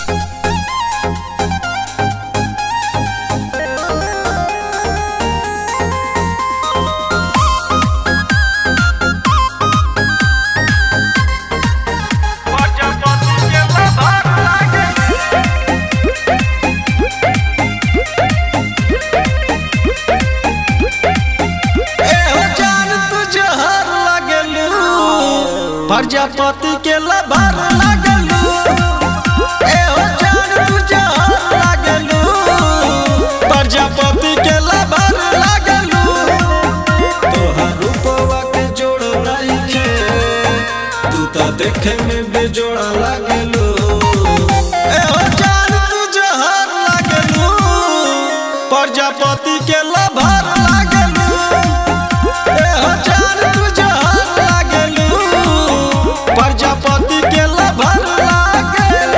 प्रजापति के लभार लागलू, एहो जान तू जहर लागलू। प्रजापति के लभार लागलू, तोहर रूपवा के जोड़ नइखे, तू तो देखे में बेजोड़ लागलू। एहो जान तू जहर लागलू, प्रजापति के लभार लागलू। एहो जान तू जहर लागलू, प्रजापति के लभार लागलू।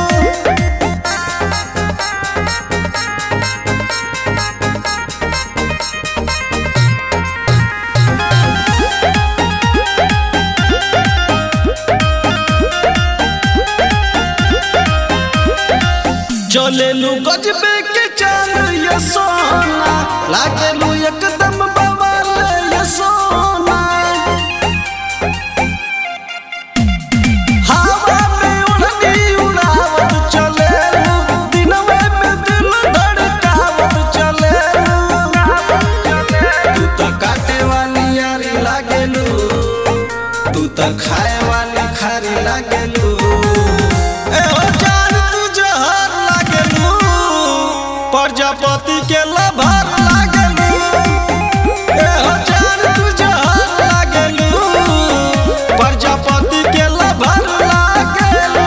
चलेलू गजबे के चाल ये सोना, लागेलू एकदम बवाल ये सोना। हवा में उड़नी उड़ावत चलेलू, दिनवे में दिल धड़कावत चलेलू। तू तो काटे वाली यारी लागेलू, तू तो खाए वाली खारी लागेलू। एहो जान तू जहर लागेलू, प्रजापति के लभार लागलू। एहो जान तू जहर लागलू, प्रजापति के लभार लागलू।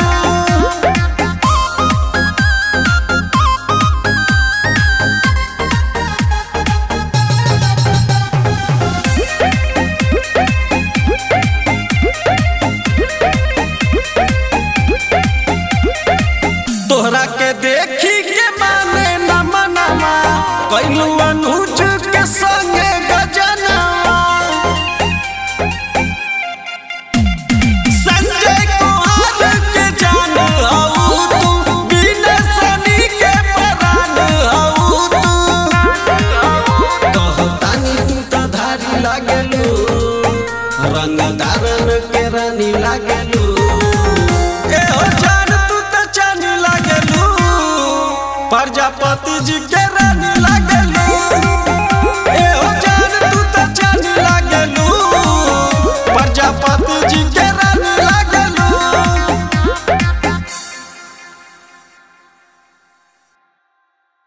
तोहरा के देखी के माने न मनवा, कैलू अनुज के संगे गजनवा। संजय कुमार के जान हऊ तू, बिना सनी के परान हऊ तू। कहतानी तू तो धारी लागलू, रंगदारन के रानी लागलू। एहो जान तू तो चानी लागलू, प्रजापति जी